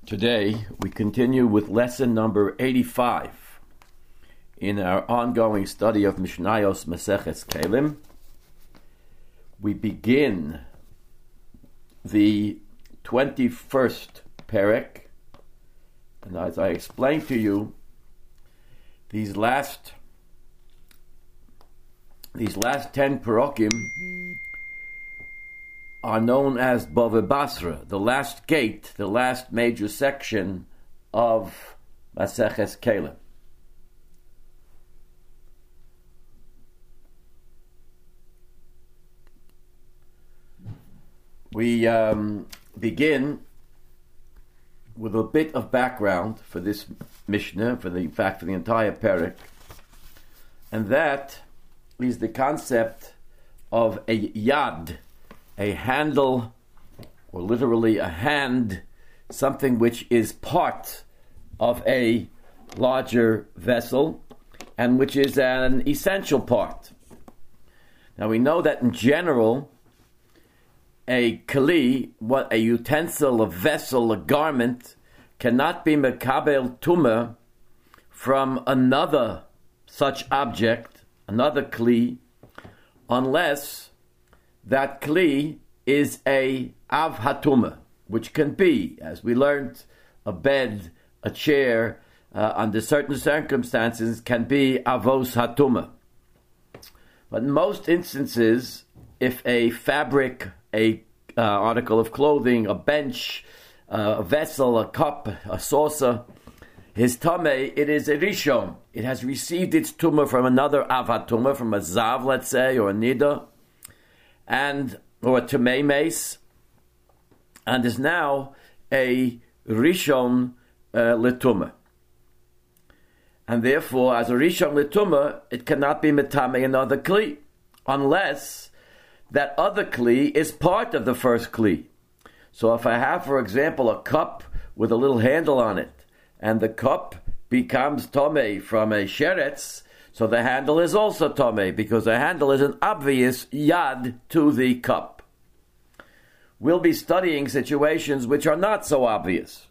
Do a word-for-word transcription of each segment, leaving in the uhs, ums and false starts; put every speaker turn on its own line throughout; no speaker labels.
Today, we continue with lesson number eighty-five in our ongoing study of Mishnayos Maseches Kelim. We begin the twenty-first perek, and as I explained to you, these last these last ten perokim are known as Bava Basra, the last gate, the last major section of Maseches Kelim. We um, begin with a bit of background for this Mishnah, for the in fact for the entire perek, and that is the concept of a yad, a handle, or literally a hand, something which is part of a larger vessel and which is an essential part. Now we know that in general, a kli, what a utensil, a vessel, a garment, cannot be mekabel tumah from another such object, another kli, unless that kli is a av hatuma, which can be, as we learned, a bed, a chair, uh, under certain circumstances, can be avos hatuma. But in most instances, if a fabric, a uh, article of clothing, a bench, uh, a vessel, a cup, a saucer, his tameh, it is a rishon. It has received its tumah from another av hatuma, from a zav, let's say, or a nida, and or a tamei mace, and is now a rishon uh, letuma. And therefore, as a rishon letuma, it cannot be metame another kli, unless that other kli is part of the first kli. So if I have, for example, a cup with a little handle on it, and the cup becomes tomei from a sheretz, so the handle is also tomei, because the handle is an obvious yad to the cup. We'll be studying situations which are not so obvious.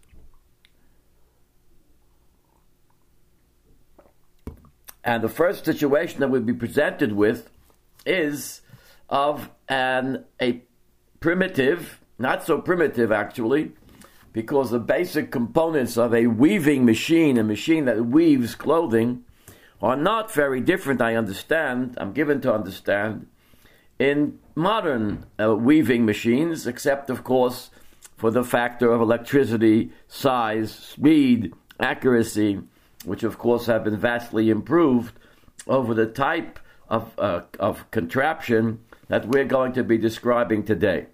And the first situation that we'll be presented with is of an a primitive, not so primitive actually, because the basic components of a weaving machine, a machine that weaves clothing, are not very different, I understand, I'm given to understand, in modern uh, weaving machines, except, of course, for the factor of electricity, size, speed, accuracy, which, of course, have been vastly improved over the type of, uh, of contraption that we're going to be describing today.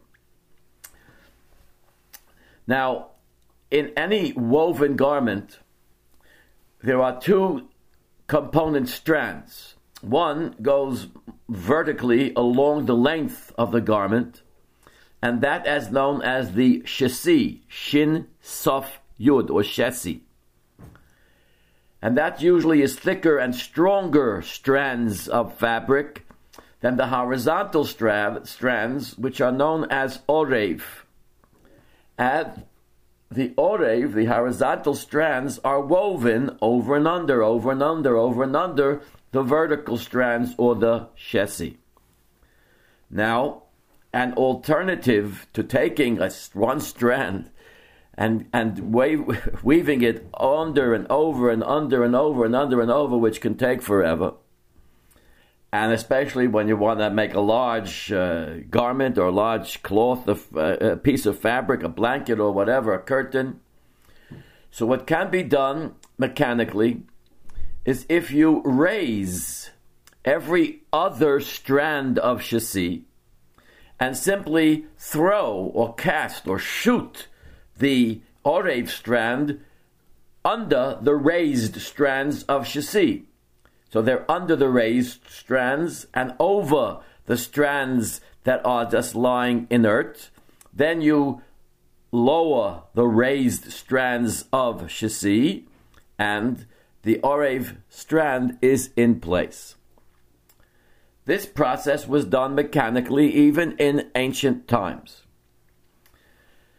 Now, in any woven garment, there are two component strands. One goes vertically along the length of the garment, and that is known as the shesi, shin, sof, yud, or shesi. And that usually is thicker and stronger strands of fabric than the horizontal stra- strands, which are known as orev. And the orev, the horizontal strands, are woven over and under, over and under, over and under the vertical strands, or the shesi. Now, an alternative to taking a, one strand and and wave, weaving it under and over and under and over and under and over, which can take forever, and especially when you want to make a large uh, garment or a large cloth, of, uh, a piece of fabric, a blanket or whatever, a curtain. So what can be done mechanically is if you raise every other strand of shesi and simply throw or cast or shoot the orev strand under the raised strands of shesi. So they're under the raised strands and over the strands that are just lying inert. Then you lower the raised strands of shesi, and the orev strand is in place. This process was done mechanically even in ancient times.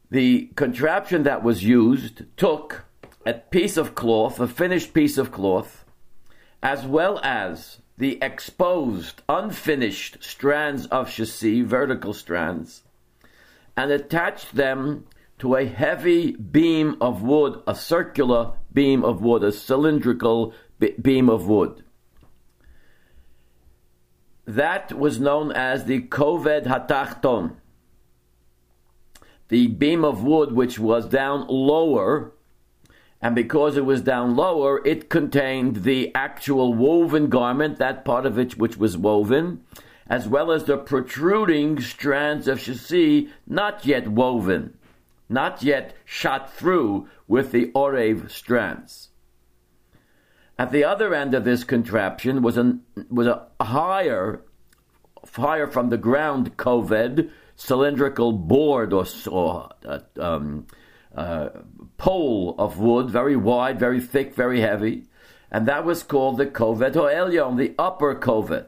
The contraption that was used took a piece of cloth, a finished piece of cloth, as well as the exposed, unfinished strands of chassis, vertical strands, and attached them to a heavy beam of wood, a circular beam of wood, a cylindrical beam of wood. That was known as the koved hatachton, the beam of wood which was down lower, and because it was down lower, it contained the actual woven garment, that part of it which was woven, as well as the protruding strands of chassis not yet woven, not yet shot through with the orev strands. At the other end of this contraption was, an, was a higher, higher from the ground koved, cylindrical board or, or uh, um, uh, pole of wood, very wide, very thick, very heavy, and that was called the koved ha'elyon, the upper koved.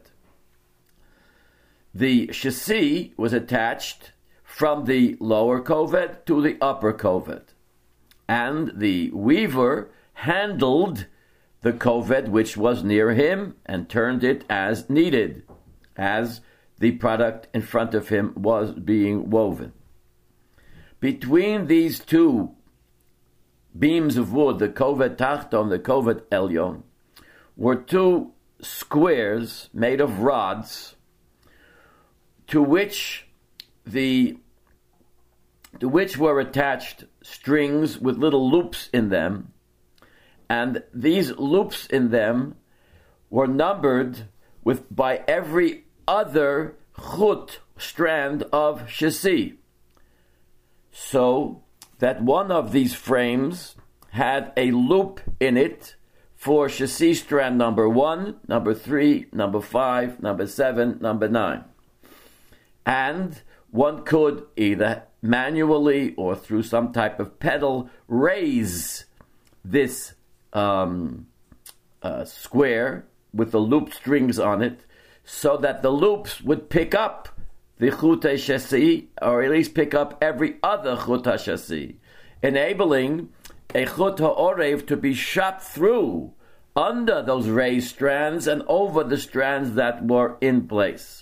The chassis was attached from the lower koved to the upper koved, and the weaver handled the koved which was near him and turned it as needed, as the product in front of him was being woven. Between these two beams of wood, the koved tachton, the koved elyon, were two squares made of rods, to which the to which were attached strings with little loops in them, and these loops in them were numbered with by every other chut, strand of chassis, so that one of these frames had a loop in it for chassis strand number one, number three, number five, number seven, number nine. And one could either manually or through some type of pedal raise this um, uh, square with the loop strings on it, so that the loops would pick up the chut chassis, or at least pick up every other chut chassis, enabling a chut ha'orev to be shot through under those raised strands and over the strands that were in place.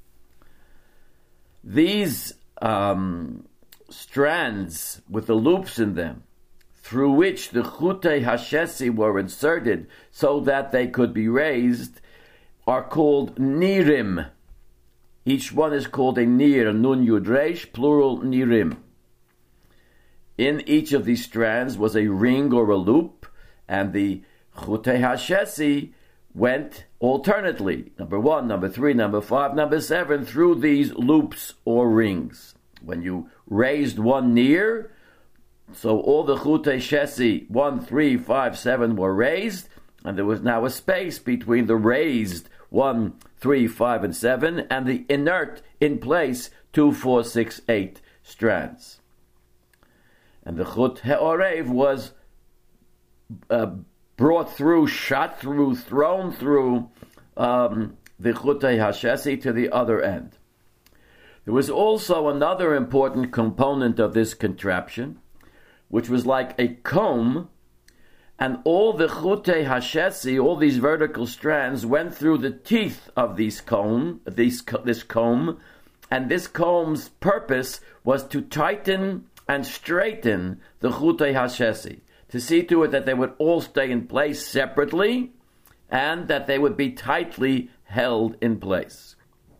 These um, strands with the loops in them, through which the chutei hashesi were inserted so that they could be raised, are called nirim. Each one is called a nir, nun yud resh, plural nirim. In each of these strands was a ring or a loop, and the chutei hashesi went alternately, number one, number three, number five, number seven, through these loops or rings. When you raised one nir, so all the chutei shesi, one, three, five, seven were raised, and there was now a space between the raised one, three, five, and seven, and the inert, in place, two, four, six, eight strands. And the chut ha'orev was uh, brought through, shot through, thrown through um, the chutei hashesi to the other end. There was also another important component of this contraption, which was like a comb, and all the chutei hashesi, all these vertical strands, went through the teeth of these comb, these, this comb, and this comb's purpose was to tighten and straighten the chutei hashesi, to see to it that they would all stay in place separately, and that they would be tightly held in place.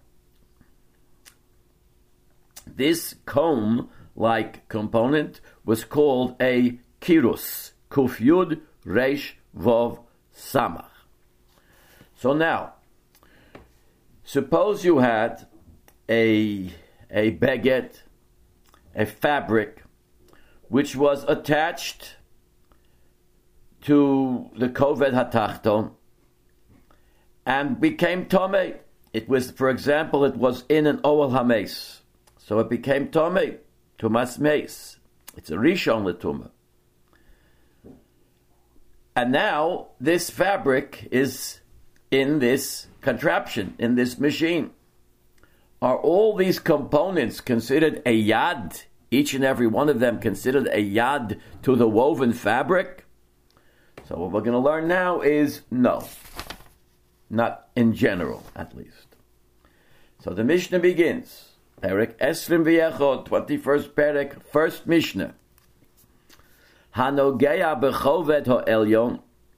This comb-like component was called a kirus, kuf yud reish vov samach. So now, suppose you had a a baguette, a fabric, which was attached to the koved hatachton and became tomei. It was, for example, it was in an oel hameis, so it became tomei, tumas meis. It's a rishon l'tumah. And now this fabric is in this contraption, in this machine. Are all these components considered a yad each and every one of them considered a yad to the woven fabric? So what we're going to learn now is no. Not in general, at least. So the Mishnah begins. Perek Esrim V'Yechod, twenty-first Perek, first Mishnah. Hanogeya b'choved ha'elyon.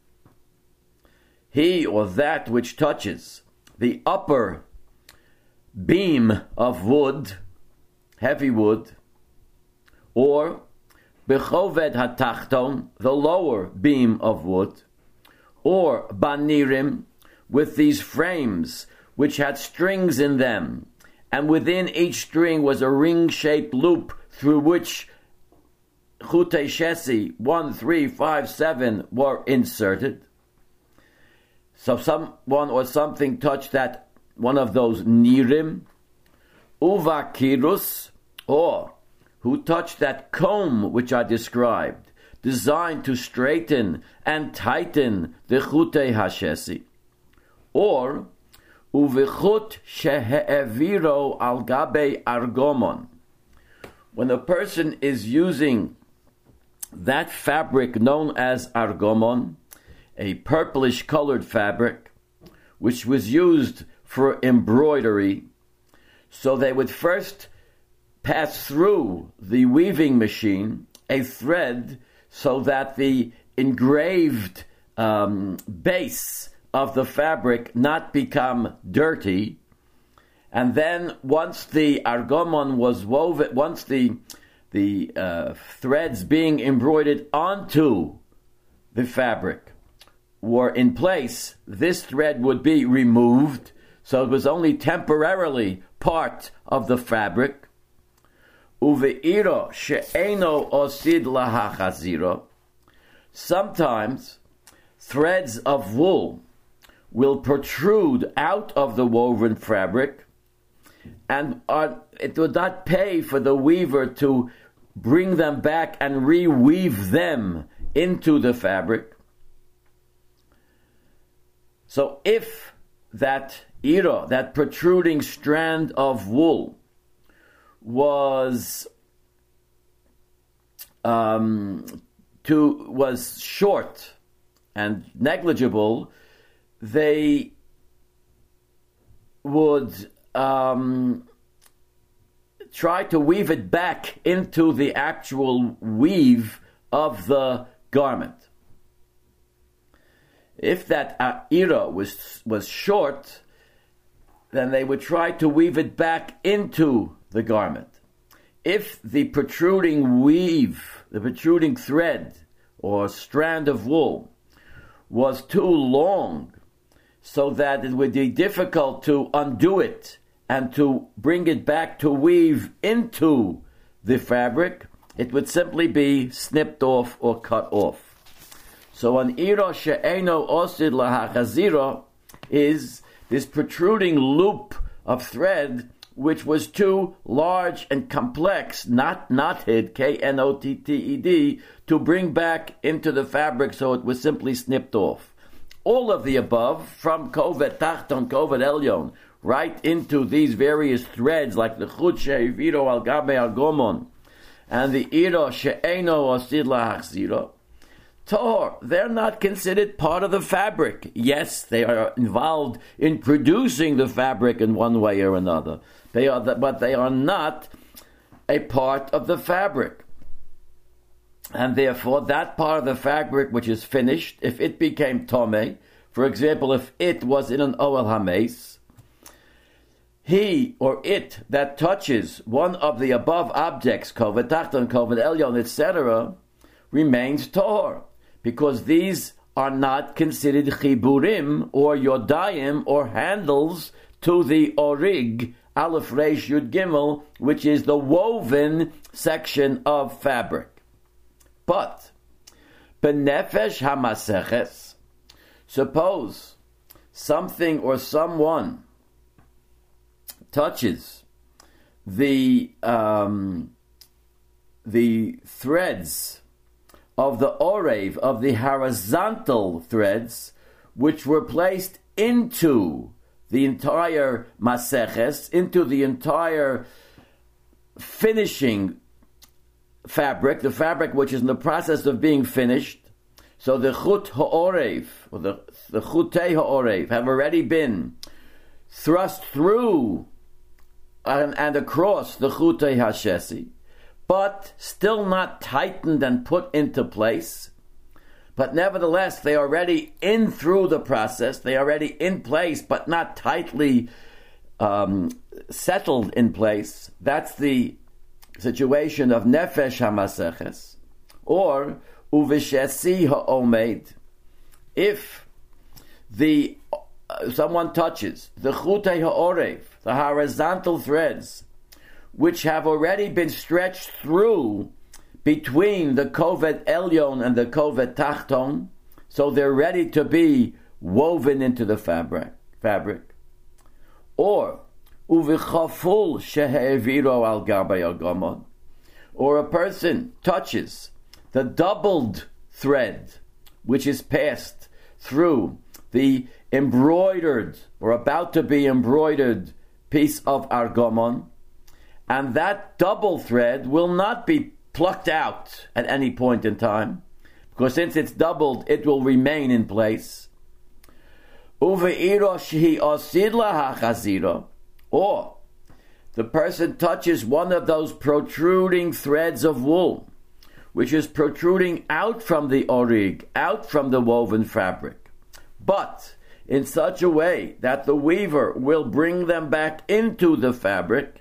He or that which touches the upper beam of wood, heavy wood, or b'choved hatachton, the lower beam of wood, or banirim, with these frames which had strings in them, and within each string was a ring-shaped loop through which chutei shesi one, three, five, seven were inserted. So someone or something touched that one of those nirim, uvakirus, or who touched that comb which I described, designed to straighten and tighten the chutei hashesi, or uvichut shehe'eviro al gabe argomon. When a person is using that fabric known as argomon, a purplish colored fabric, which was used for embroidery, so they would first pass through the weaving machine a thread so that the engraved um, base of the fabric not become dirty, and then once the argomon was woven, once the the uh, threads being embroidered onto the fabric were in place, this thread would be removed, so it was only temporarily part of the fabric. Uve'iro she'eno osid lahachaziro. Sometimes threads of wool will protrude out of the woven fabric, and are, it would not pay for the weaver to bring them back and reweave them into the fabric. So if that iro, that protruding strand of wool, was um, to was short and negligible, they would um, try to weave it back into the actual weave of the garment. If that ira was was short, then they would try to weave it back into the garment. If the protruding weave, the protruding thread or strand of wool was too long, so that it would be difficult to undo it and to bring it back to weave into the fabric, it would simply be snipped off or cut off. So an iro she'eno osid lahachaziro is this protruding loop of thread which was too large and complex, not knotted, K N O T T E D, to bring back into the fabric, so it was simply snipped off. All of the above, from kovet tachton, kovet elyon, right into these various threads, like the chut she'iviro al gabe argomon, and the iro she'eno osid lahachziro, Tor, they're not considered part of the fabric. Yes, they are involved in producing the fabric in one way or another. They are, the, but they are not a part of the fabric. And therefore, that part of the fabric which is finished, if it became tomei, for example, if it was in an oel hameis, he or it that touches one of the above objects, kovet tachton, kovet elyon, et cetera, remains tahor, because these are not considered chiburim or yodayim or handles to the orig, aleph reish yud gimel, which is the woven section of fabric. But benefesh hamaseches, suppose something or someone touches the um, the threads of the orev, of the horizontal threads, which were placed into the entire maseches, into the entire finishing fabric, the fabric which is in the process of being finished. So the chut ha'orev, or the, the chutei ha'orev, have already been thrust through and, and across the chutei hashesi, but still not tightened and put into place. But nevertheless, they are already in through the process, they are already in place, but not tightly um, settled in place. That's the situation of nefesh hamaseches, or uvishesi ha'omed. If the uh, someone touches the chutei ha'orev, the horizontal threads, which have already been stretched through between the koved elyon and the koved tachton, so they're ready to be woven into the fabric. Fabric, or uvichaful sheheviro al gabei agomon, or a person touches the doubled thread which is passed through the embroidered or about to be embroidered piece of argomon, and that double thread will not be plucked out at any point in time, because since it's doubled, it will remain in place. Or the person touches one of those protruding threads of wool, which is protruding out from the orig, out from the woven fabric, but in such a way that the weaver will bring them back into the fabric.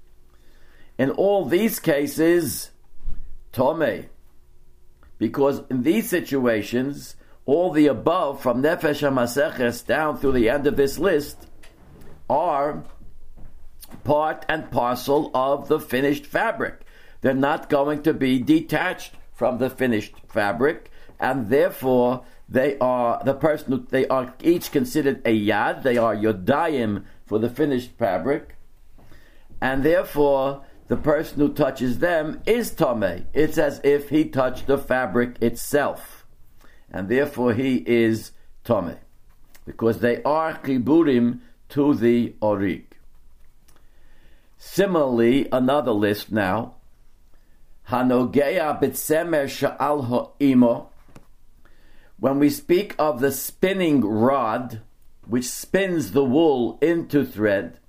In all these cases, Tomei, because in these situations, all the above, from Nefesh HaMaseches down through the end of this list, are part and parcel of the finished fabric. They're not going to be detached from the finished fabric, and therefore they are the person. They are each considered a yad. They are yodayim for the finished fabric, and therefore the person who touches them is tamei. It's as if he touched the fabric itself, and therefore he is tamei, because they are chiburim to the orig. Similarly, another list now. Hanogeya b'tzemer sha'al ha'imo. When we speak of the spinning rod, which spins the wool into thread,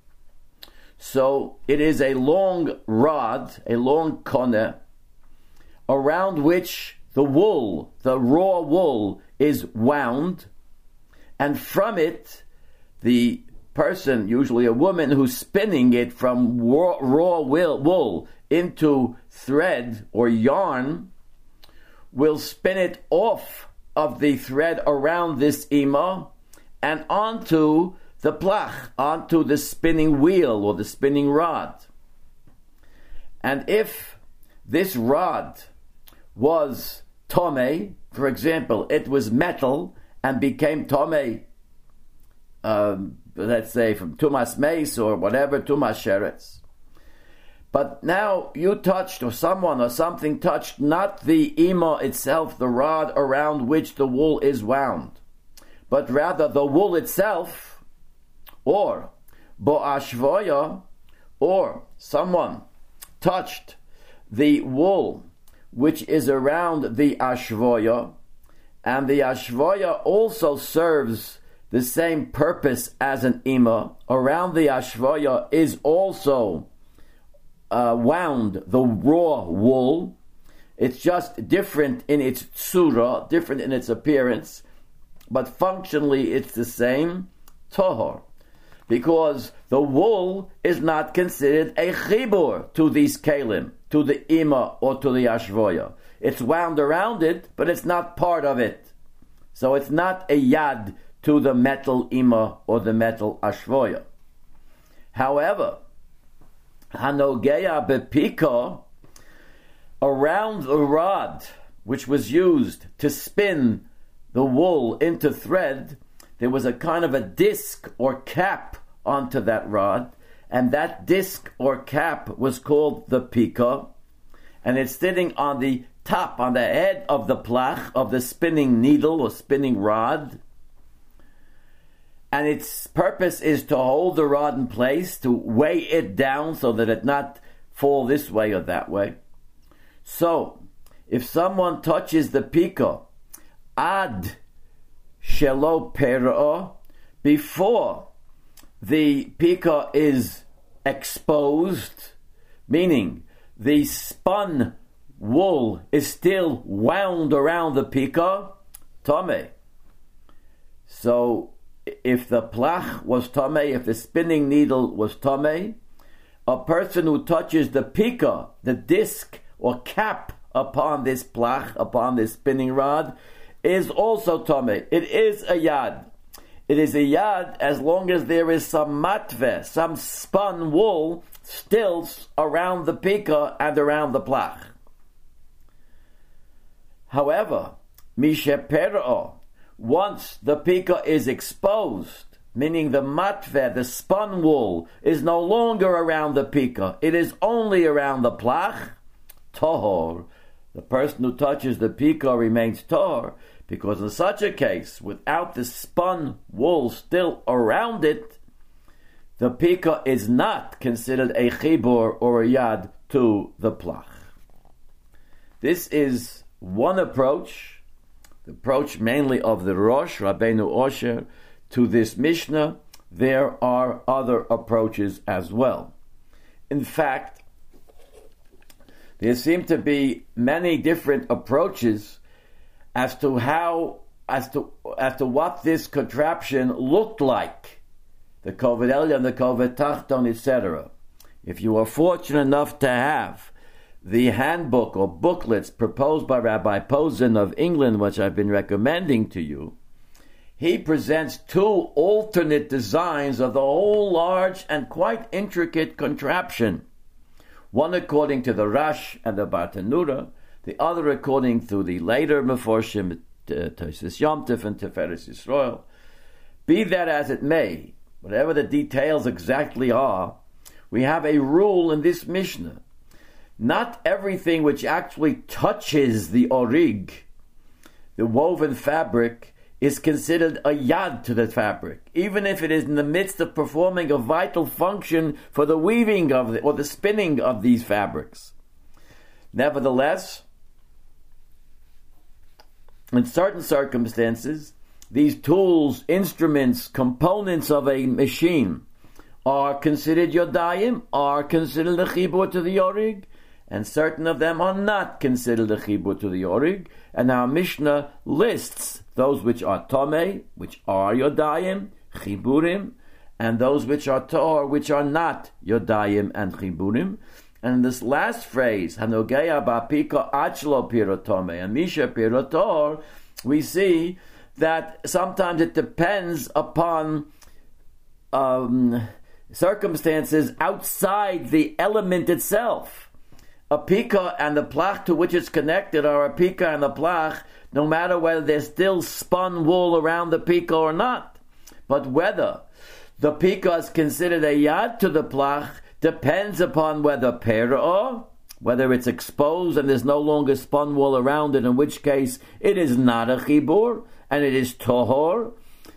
so it is a long rod, a long kone, around which the wool, the raw wool, is wound, and from it, the person, usually a woman, who's spinning it from raw, raw wool into thread or yarn, will spin it off of the thread around this ima and onto the plach, onto the spinning wheel or the spinning rod. And if this rod was tomei, for example, it was metal and became tomei, um, let's say from tumas meis or whatever, tumas sheretz. But now you touched, or someone or something touched, not the ima itself, the rod around which the wool is wound, but rather the wool itself, or bo'ashvoya, or someone touched the wool which is around the ashvoya, and the ashvoya also serves the same purpose as an ima. Around the ashvoya is also uh, wound the raw wool. It's just different in its tsura, different in its appearance, but functionally it's the same, tohor, because the wool is not considered a chibur to these kalim, to the ima or to the ashvoya. It's wound around it, but it's not part of it. So it's not a yad to the metal ima or the metal ashvoya. However, hanogeya bepika, around the rod which was used to spin the wool into thread, there was a kind of a disc or cap onto that rod, and that disc or cap was called the pika, and it's sitting on the top, on the head of the plach, of the spinning needle or spinning rod, and its purpose is to hold the rod in place, to weigh it down so that it not fall this way or that way. So, if someone touches the pika ad shelo pera'ah, before the pika is exposed, meaning the spun wool is still wound around the pika, tameh. So, if the plach was tameh, if the spinning needle was tameh, a person who touches the pika, the disc or cap upon this plach, upon this spinning rod, is also tameh. It is a yad. It is a yad as long as there is some matve, some spun wool still around the pika and around the plach. However, mishe pera'ah, once the pika is exposed, meaning the matve, the spun wool, is no longer around the pika, it is only around the plach, tahor, the person who touches the pika remains tahor, because in such a case, without the spun wool still around it, the pika is not considered a chibur or a yad to the plach. This is one approach, the approach mainly of the Rosh, Rabbeinu Osher, to this Mishnah. There are other approaches as well. In fact, there seem to be many different approaches as to how, as to as to what this contraption looked like, the Kovet Elyon, the Kovet Tachton, et cetera. If you are fortunate enough to have the handbook or booklets proposed by Rabbi Posen of England, which I've been recommending to you, he presents two alternate designs of the whole large and quite intricate contraption. One according to the Rash and the Bartanura, the other according to the later Meforshim, Tosis Yom Tov and Tiferes Yisrael. Be that as it may, whatever the details exactly are, we have a rule in this Mishnah. Not everything which actually touches the orig, the woven fabric, is considered a yad to the fabric, even if it is in the midst of performing a vital function for the weaving of the, or the spinning of these fabrics. Nevertheless, in certain circumstances, these tools, instruments, components of a machine are considered yodayim, are considered a chibur to the orig, and certain of them are not considered a chibur to the orig. And our Mishnah lists those which are tomei, which are yodayim, chiburim, and those which are tor, which are not yodayim and chiburim. And in this last phrase, Hanogeya ba'pika achlo pirotome and misha pirotor, we see that sometimes it depends upon um, circumstances outside the element itself. A pika and the plach to which it's connected are a pika and the plach, no matter whether there's still spun wool around the pika or not. But whether the pika is considered a yad to the plach depends upon whether pera'ah, whether it's exposed and there's no longer spun wool around it, in which case it is not a chibur and it is tohor,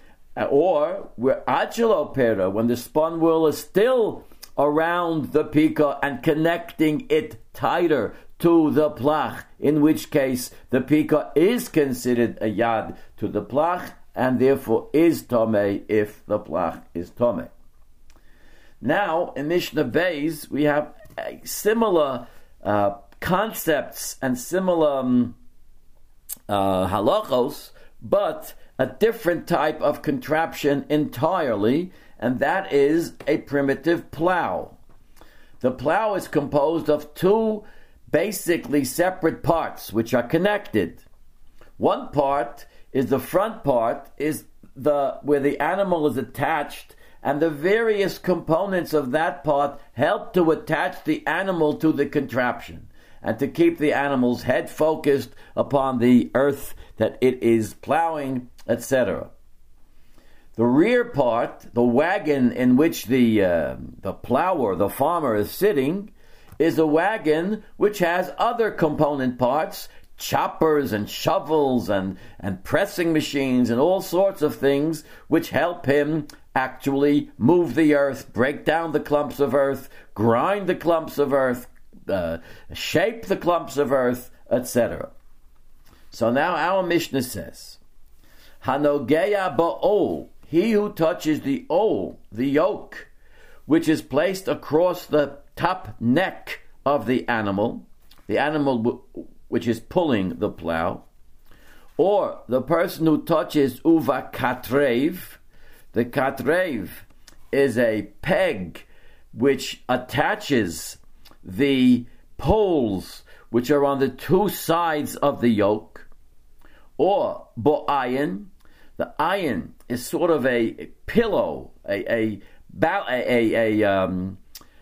or where achelo pera, when the spun wool is still around the pika and connecting it tighter to the plach, in which case the pika is considered a yad to the plach and therefore is tomei if the plach is tomei. Now, in Mishnah Beis, we have uh, similar uh, concepts and similar um, uh, halachos, but a different type of contraption entirely, and that is a primitive plow. The plow is composed of two basically separate parts, which are connected. One part is the front part, is the where the animal is attached, and the various components of that part help to attach the animal to the contraption and to keep the animal's head focused upon the earth that it is plowing, et cetera. The rear part, the wagon in which the uh, the plower, the farmer, is sitting, is a wagon which has other component parts, choppers and shovels and, and pressing machines and all sorts of things which help him actually move the earth, break down the clumps of earth, grind the clumps of earth, uh, shape the clumps of earth, et cetera. So now our Mishnah says, Hanogeya ba'ol, he who touches the ol, the yoke, which is placed across the top neck of the animal, the animal w- which is pulling the plow, or the person who touches uva katrev. The katrev is a peg which attaches the poles which are on the two sides of the yoke, or bo'ayin. The ayin is sort of a pillow, a a a, a, a um,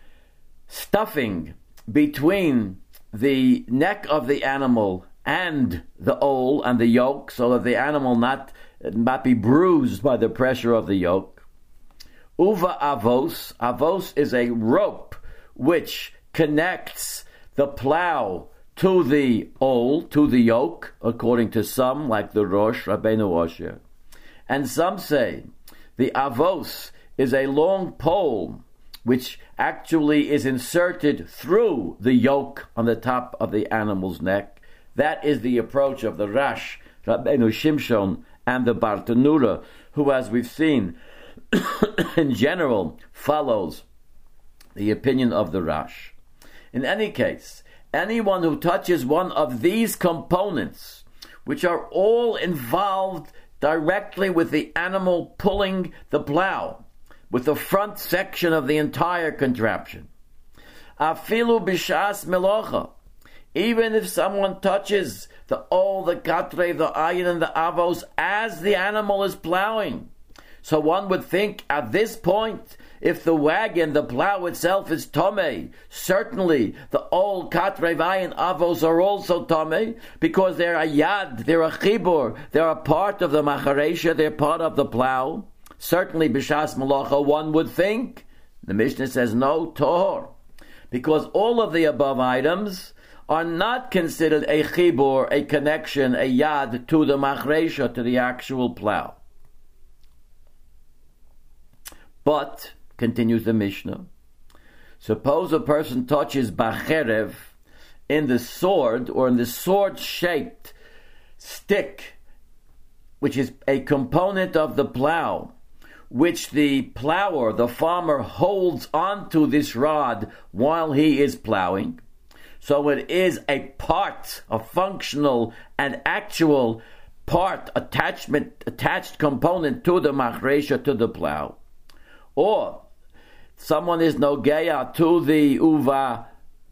stuffing between the neck of the animal and the ol and the yoke, so that the animal not not be bruised by the pressure of the yoke. Uva avos, avos is a rope which connects the plow to the ol, to the yoke, according to some, like the Rosh Rabbeinu Osher. And some say the avos is a long pole which actually is inserted through the yoke on the top of the animal's neck. That is the approach of the Rash, Rabbeinu Shimshon, and the Bartanura, who, as we've seen, in general, follows the opinion of the Rash. In any case, anyone who touches one of these components, which are all involved directly with the animal pulling the plow, with the front section of the entire contraption, afilu b'shas melocha, even if someone touches the ol, the katrev, the ayin, and the avos as the animal is plowing. So one would think at this point, if the wagon, the plow itself is tomei, certainly the ol, katrev, ayin, avos are also tomei, because they're a yad, they're a chibur, they're a part of the macharesha, they're part of the plow. Certainly b'shas malacha, one would think. The Mishnah says no, tohor, because all of the above items are not considered a chibur, a connection, a yad to the machresha, to the actual plow. But, continues the Mishnah, suppose a person touches bacherev in the sword, or in the sword-shaped stick, which is a component of the plow, which the plower, the farmer, holds onto this rod while he is plowing. So it is a part, a functional and actual part, attachment, attached component to the machresha, to the plow. Or someone is nogeya to the uva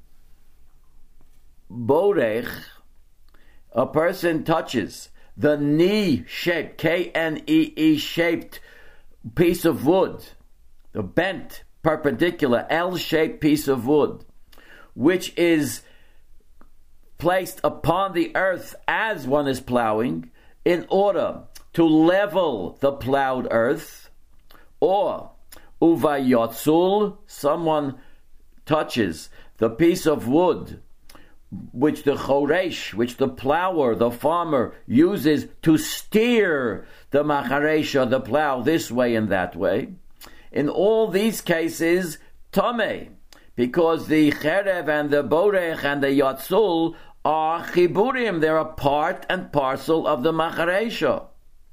borech, a person touches the knee-shaped, K N E E shaped piece of wood, the bent, perpendicular, L-shaped piece of wood, which is placed upon the earth as one is plowing in order to level the plowed earth. Or uva yotzul, someone touches the piece of wood which the choresh, which the plower, the farmer, uses to steer the macharesha, the plow, this way and that way. In all these cases, tomei, because the cherev and the borech and the yotzul are chiburim, they're a part and parcel of the macharesha.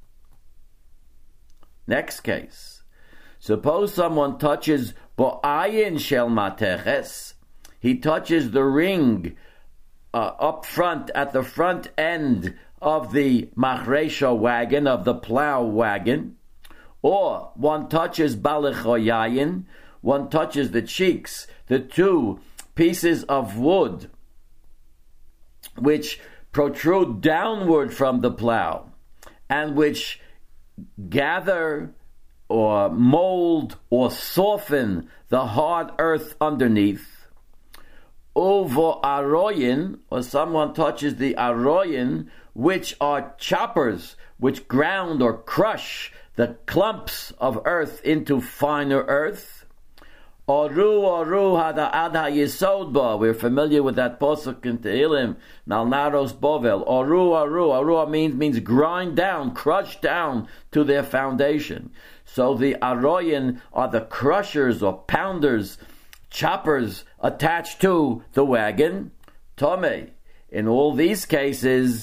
Next case. Suppose someone touches bo'ayin shel mateches, he touches the ring uh, up front, at the front end of the machresha wagon, of the plow wagon, or one touches balechoyayin, one touches the cheeks, the two pieces of wood which protrude downward from the plow and which gather or mold or soften the hard earth underneath. Ovo aroyin, or someone touches the aroyin, which are choppers, which ground or crush the clumps of earth into finer earth. Oru oru hada adha yisodba. We're familiar with that posuk in Tehillim, Nalnaros Bovel. Oru oru oru means means grind down, crush down to their foundation. So the aroyin are the crushers or pounders, choppers attached to the wagon, Tomei. In all these cases,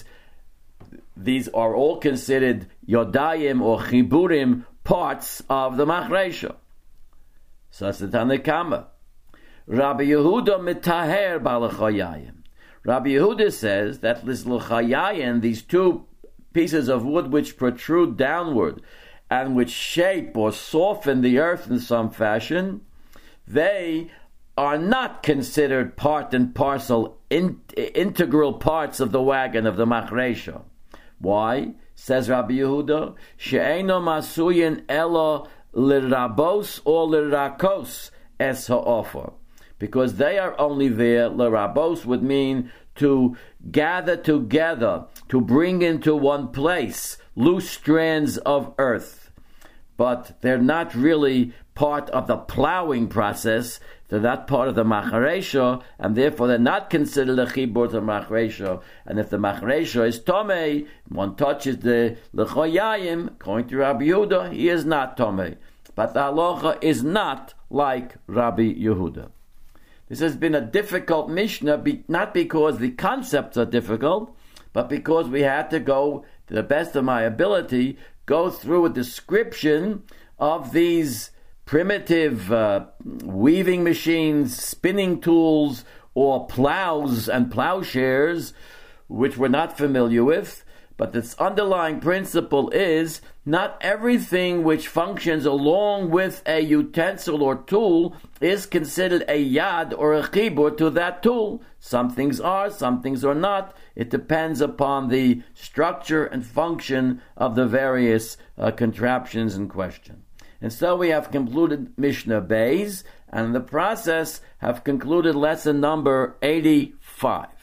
these are all considered Yodayim or Chiburim, parts of the Machresha. So that's the Tanakama. Rabbi Yehuda mitaher balachayayim. Rabbi Yehuda says that this l'chayayim, these two pieces of wood which protrude downward and which shape or soften the earth in some fashion, they are not considered part and parcel, in, integral parts of the wagon of the Machresha. Why? Says Rabbi Yehuda, she'eino masuyin elo l'rabos or l'rakos es ha'ofer. Because they are only there, l'rabos would mean to gather together, to bring into one place loose strands of earth. But they're not really part of the plowing process. They're not part of the Machresha, and therefore they're not considered a chibur to Machresha. And if the Machresha is tomei, one touches the lechoyayim, according to Rabbi Yehuda, he is not tomei. But the halacha is not like Rabbi Yehuda. This has been a difficult Mishnah, not because the concepts are difficult, but because we had to go, to the best of my ability, go through a description of these primitive uh, weaving machines, spinning tools, or plows and plowshares, which we're not familiar with. But its underlying principle is not everything which functions along with a utensil or tool is considered a yad or a chibur to that tool. Some things are, some things are not. It depends upon the structure and function of the various uh, contraptions in question. And so we have concluded Mishnah Beis, and in the process have concluded lesson number eighty-five.